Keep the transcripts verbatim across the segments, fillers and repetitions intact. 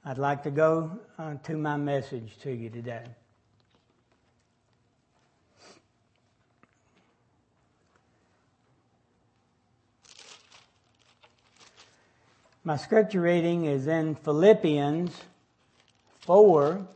I'd like to go uh, to my message to you today. My scripture reading is in Philippians four,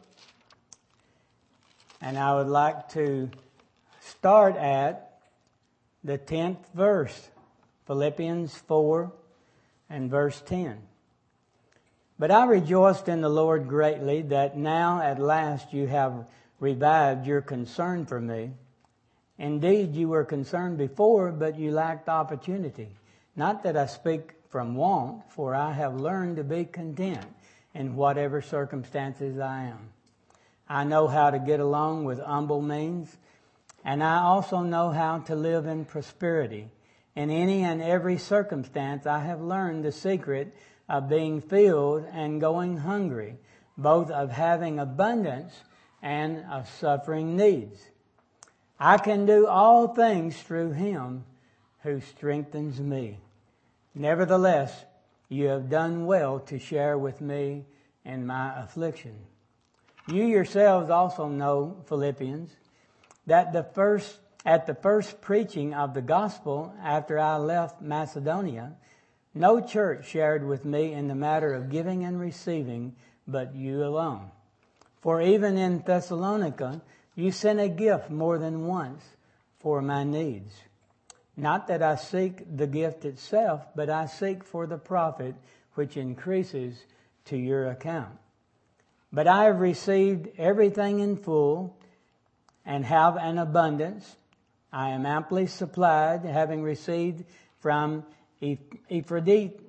and I would like to start at the tenth verse. Philippians four and verse ten. But I rejoiced in the Lord greatly that now at last you have revived your concern for me. Indeed, you were concerned before, but you lacked opportunity. Not that I speak from want, for I have learned to be content in whatever circumstances I am. I know how to get along with humble means, and I also know how to live in prosperity. In any and every circumstance, I have learned the secret of being filled and going hungry, both of having abundance and of suffering needs. I can do all things through Him who strengthens me. Nevertheless, you have done well to share with me in my affliction. You yourselves also know, Philippians, that the first at the first preaching of the gospel after I left Macedonia, no church shared with me in the matter of giving and receiving, but you alone. For even in Thessalonica, you sent a gift more than once for my needs. Not that I seek the gift itself, but I seek for the profit which increases to your account. But I have received everything in full and have an abundance. I am amply supplied, having received from Epaphroditus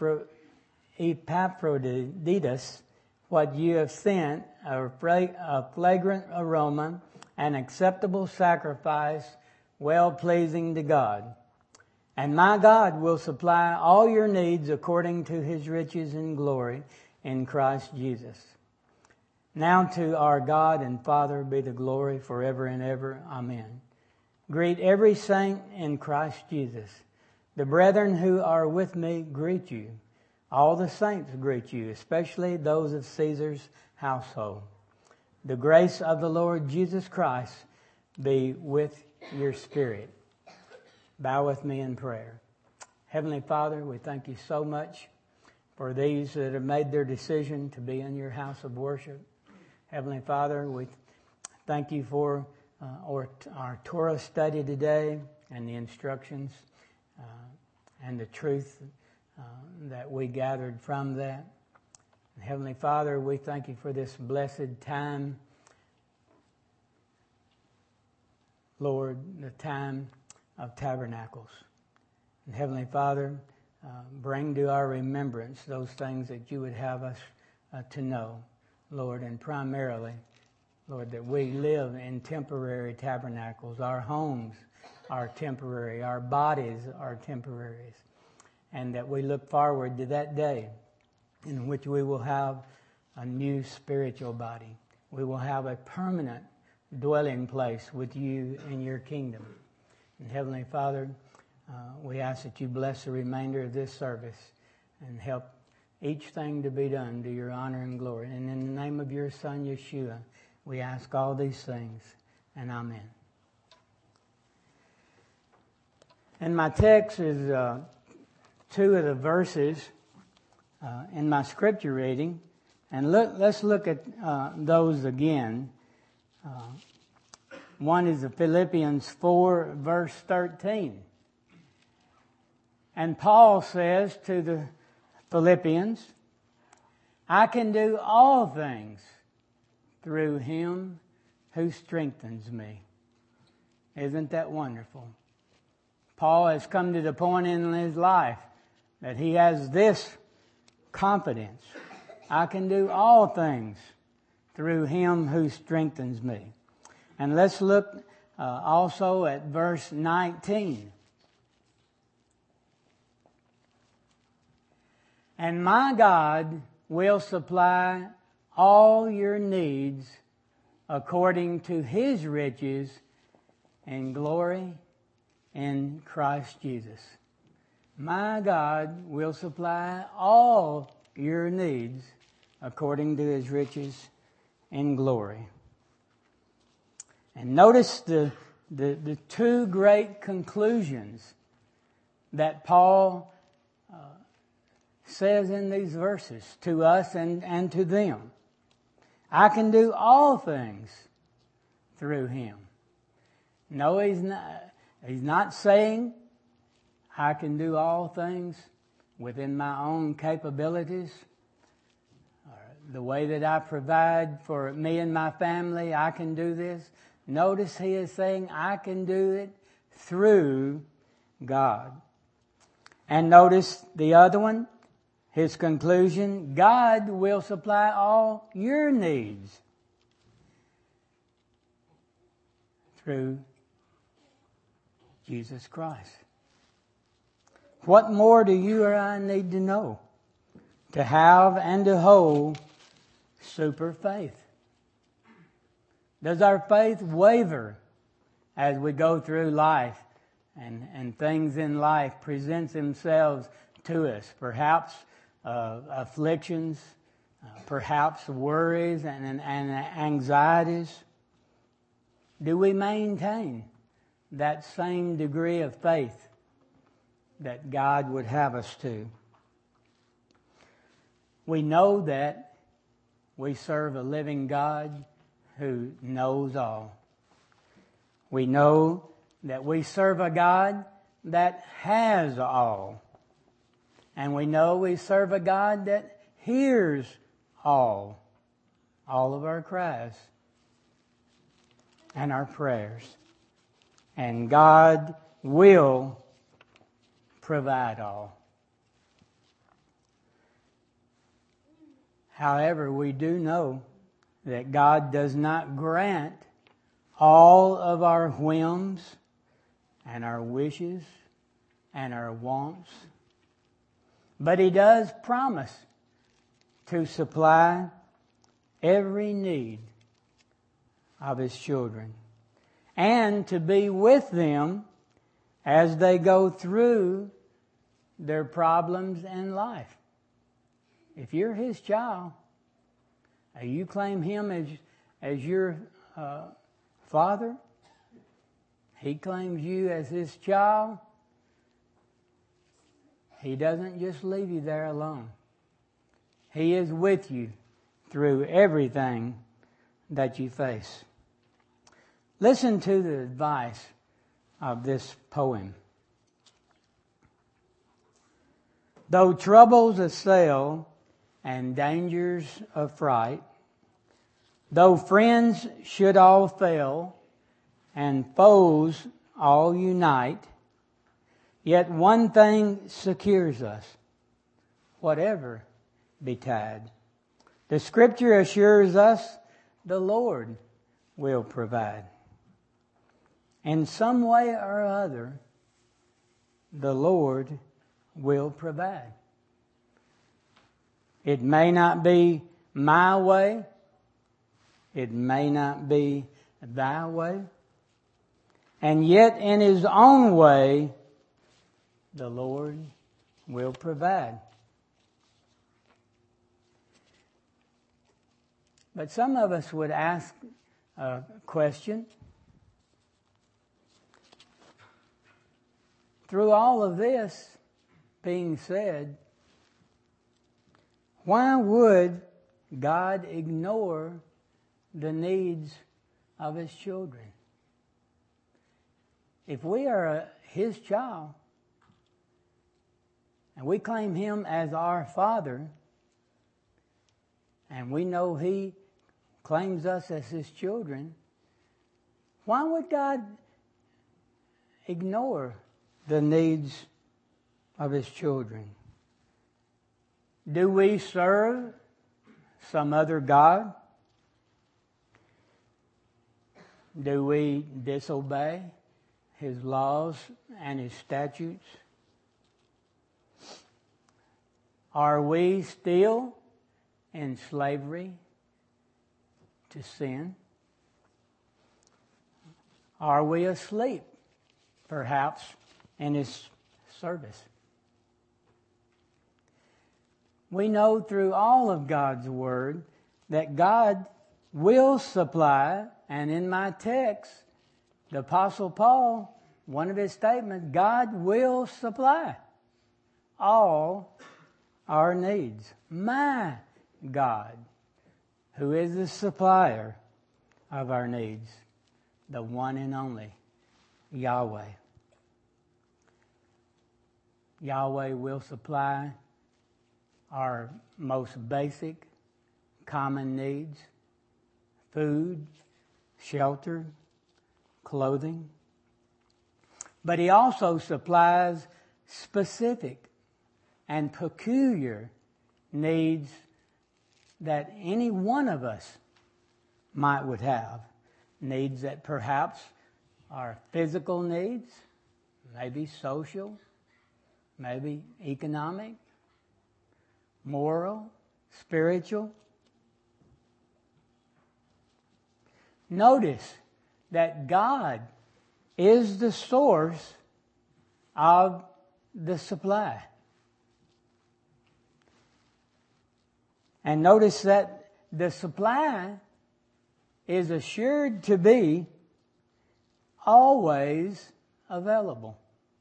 what you have sent, a fragrant aroma, an acceptable sacrifice, well-pleasing to God. And my God will supply all your needs according to His riches and glory in Christ Jesus. Now to our God and Father be the glory forever and ever. Amen. Greet every saint in Christ Jesus. The brethren who are with me greet you. All the saints greet you, especially those of Caesar's household. The grace of the Lord Jesus Christ be with your spirit. Bow with me in prayer. Heavenly Father, we thank you so much for these that have made their decision to be in your house of worship. Heavenly Father, we thank you for uh, our, our Torah study today and the instructions uh, and the truth uh, that we gathered from that. And Heavenly Father, we thank you for this blessed time, Lord, the time of tabernacles. And Heavenly Father, uh, bring to our remembrance those things that you would have us uh, to know, Lord, and primarily, Lord, that we live in temporary tabernacles. Our homes are temporary. Our bodies are temporaries. And that we look forward to that day in which we will have a new spiritual body. We will have a permanent dwelling place with you in your kingdom. And Heavenly Father, uh, we ask that you bless the remainder of this service and help each thing to be done to your honor and glory. And in the name of your Son, Yeshua, we ask all these things, and amen. And my text is uh, two of the verses uh, in my scripture reading. And look, let's look at uh, those again. Uh, one is Philippians four, verse thirteen. And Paul says to the Philippians, I can do all things through Him who strengthens me. Isn't that wonderful? Paul has come to the point in his life that he has this confidence. I can do all things through Him who strengthens me. And let's look uh, also at verse nineteen. And my God will supply all your needs according to His riches and glory in Christ Jesus. My God will supply all your needs according to his riches in glory. And notice the, the, the two great conclusions that Paul uh, says in these verses to us and, and to them. I can do all things through him. No, he's not, he's not saying I can do all things within my own capabilities. Or the way that I provide for me and my family, I can do this. Notice he is saying I can do it through God. And notice the other one, his conclusion, God will supply all your needs through Jesus Christ. What more do you or I need to know to have and to hold super faith? Does our faith waver as we go through life and, and things in life present themselves to us? Perhaps uh, afflictions, uh, perhaps worries and, and, and anxieties. Do we maintain that same degree of faith that God would have us to? We know that we serve a living God who knows all. We know that we serve a God that has all. And we know we serve a God that hears all, all of our cries and our prayers. And God will provide all. However, we do know that God does not grant all of our whims and our wishes and our wants, but He does promise to supply every need of His children and to be with them as they go through their problems in life. If you're His child, you claim Him as, as your uh, Father, He claims you as His child, He doesn't just leave you there alone. He is with you through everything that you face. Listen to the advice of this poem. Though troubles assail and dangers affright, though friends should all fail and foes all unite, yet one thing secures us, whatever betide. The Scripture assures us the Lord will provide. In some way or other, the Lord will provide. It may not be my way. It may not be thy way. And yet in His own way, the Lord will provide. But some of us would ask a question. Through all of this being said, why would God ignore the needs of His children? If we are His child, and we claim Him as our Father, and we know He claims us as His children, why would God ignore the needs of His children? Do we serve some other God? Do we disobey His laws and His statutes? Are we still in slavery to sin? Are we asleep, perhaps, in His service? we know through all of God's Word that God will supply, and in my text, the Apostle Paul, one of his statements, God will supply all our needs. My God, who is the supplier of our needs, the one and only Yahweh. Yahweh will supply our most basic, common needs: food, shelter, clothing. But He also supplies specific and peculiar needs that any one of us might would have. Needs that perhaps are physical needs, maybe social, maybe economic, moral, spiritual. Notice that God is the source of the supply. And notice that the supply is assured to be always available,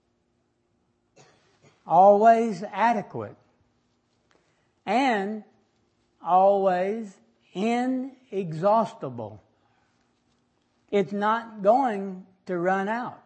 always adequate, and always inexhaustible. It's not going to run out.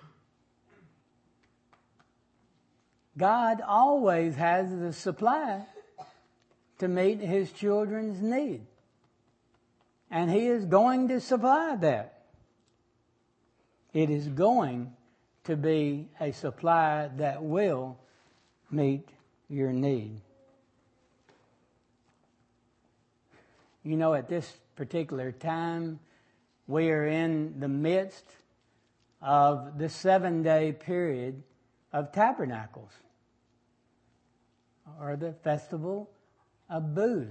God always has the supply to meet His children's need. And He is going to supply that. It is going to be a supply that will meet your need. You know, at this particular time, we are in the midst of the seven-day period of Tabernacles, or the Festival of Booths.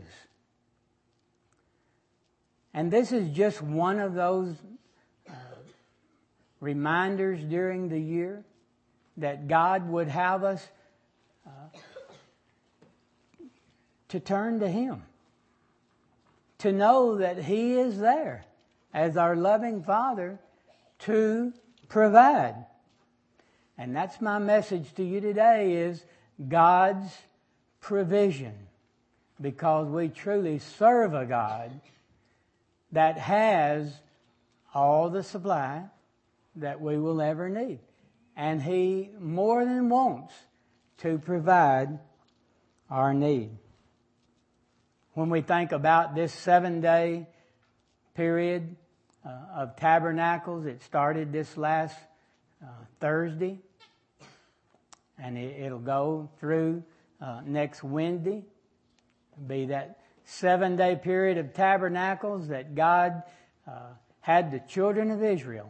And this is just one of those uh, reminders during the year that God would have us uh, to turn to Him, to know that He is there as our loving Father to provide. And that's my message to you today, is God's provision, because we truly serve a God that has all the supply that we will ever need. And He more than wants to provide our need. When we think about this seven-day period uh, of Tabernacles, it started this last uh, Thursday, and it, it'll go through uh, next Wednesday. It'll be that seven-day period of Tabernacles that God uh, had the children of Israel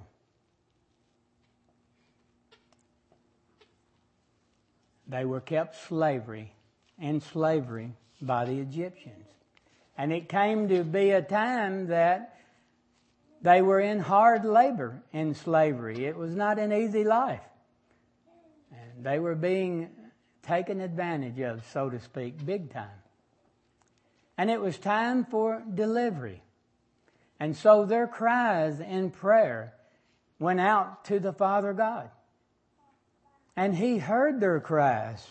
they were kept slavery in slavery by the Egyptians. And it came to be a time that they were in hard labor in slavery. It was not an easy life. And they were being taken advantage of, so to speak, big time. And it was time for delivery. And so their cries in prayer went out to the Father God. And He heard their cries.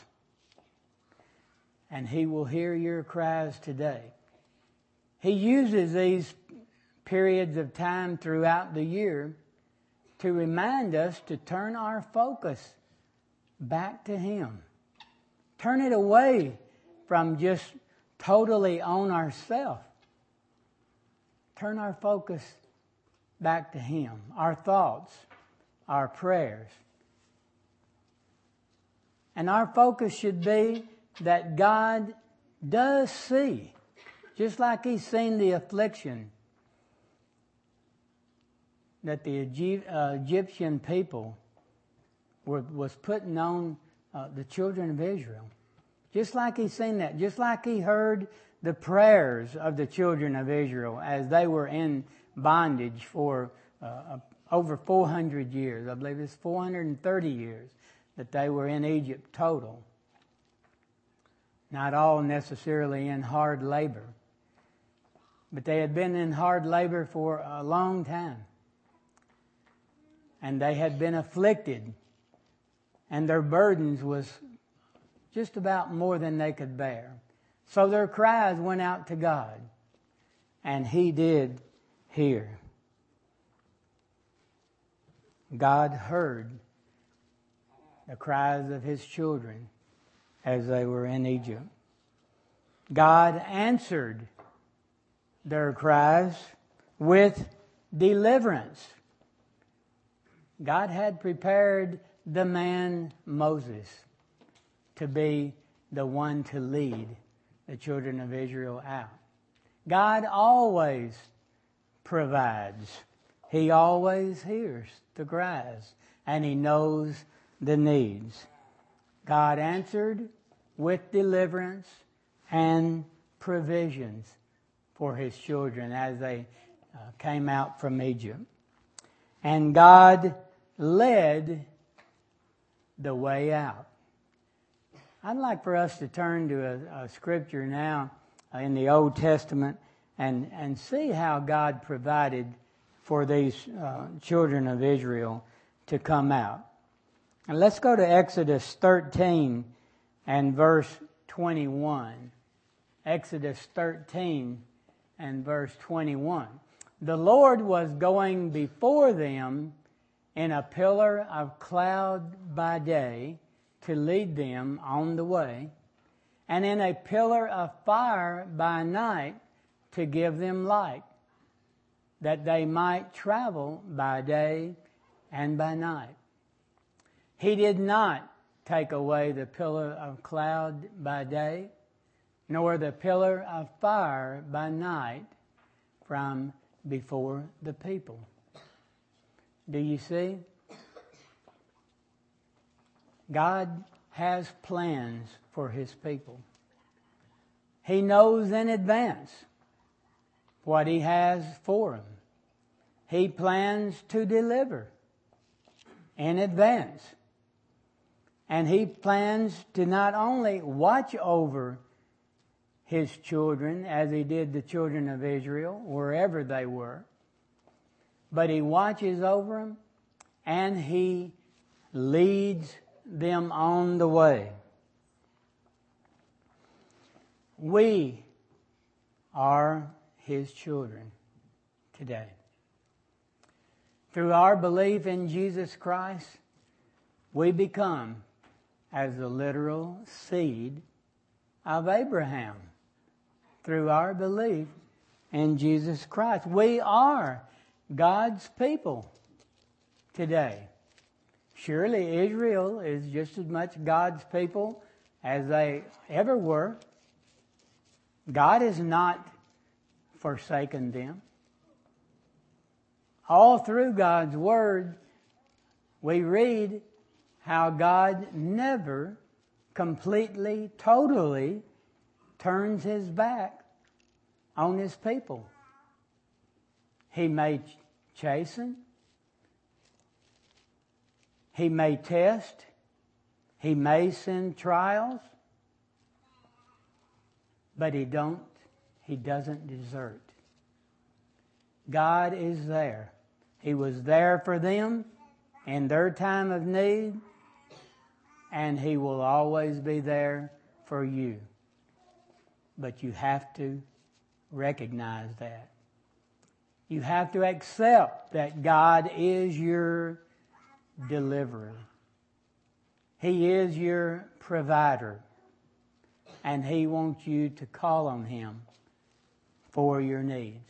And He will hear your cries today. He uses these periods of time throughout the year to remind us to turn our focus back to Him. Turn it away from just totally on ourselves. Turn our focus back to Him, our thoughts, our prayers. And our focus should be that God does see, just like He's seen the affliction that the Egyptian people were, was putting on uh, the children of Israel. Just like He's seen that, just like He heard the prayers of the children of Israel as they were in bondage for uh, over four hundred years. I believe it's four hundred thirty years that they were in Egypt total. not all necessarily in hard labor, but they had been in hard labor for a long time. And they had been afflicted, and their burdens was just about more than they could bear. So their cries went out to God, and He did hear. God heard the cries of His children as they were in Egypt. God answered their cries with deliverance. God had prepared the man Moses to be the one to lead the children of Israel out. God always provides. He always hears the cries, and He knows the needs. God answered with deliverance and provisions for His children as they uh, came out from Egypt. And God led the way out. I'd like for us to turn to a, a scripture now in the Old Testament and, and see how God provided for these uh, children of Israel to come out. And let's go to Exodus thirteen and verse twenty-one. Exodus thirteen and verse twenty-one. The Lord was going before them in a pillar of cloud by day to lead them on the way, and in a pillar of fire by night to give them light, that they might travel by day and by night. He did not take away the pillar of cloud by day, nor the pillar of fire by night from before the people. Do you see? God has plans for His people. He knows in advance what He has for them. He plans to deliver in advance. And He plans to not only watch over His children as He did the children of Israel, wherever they were, but He watches over them and He leads them on the way. We are His children today. Through our belief in Jesus Christ, we become as the literal seed of Abraham. Through our belief in Jesus Christ, we are God's people today. Surely Israel is just as much God's people as they ever were. God has not forsaken them. All through God's Word, we read how God never completely, totally turns His back on His people. He may chasten. He may test. He may send trials. But He don't, He doesn't desert. God is there. He was there for them in their time of need, and He will always be there for you. But you have to recognize that. You have to accept that God is your deliverer. He is your provider. And He wants you to call on Him for your needs.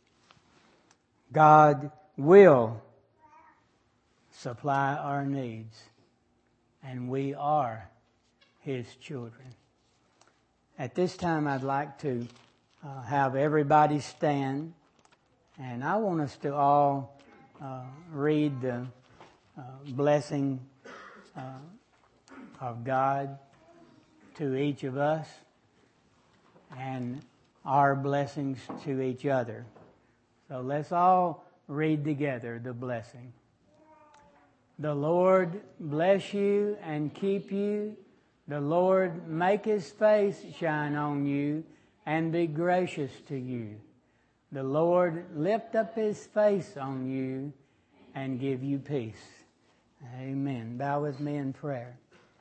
God will supply our needs, and we are His children. At this time, I'd like to uh, have everybody stand, and I want us to all uh, read the uh, blessing uh, of God to each of us and our blessings to each other. So let's all read together the blessing. The Lord bless you and keep you. The Lord make His face shine on you and be gracious to you. The Lord lift up His face on you and give you peace. Amen. Bow with me in prayer.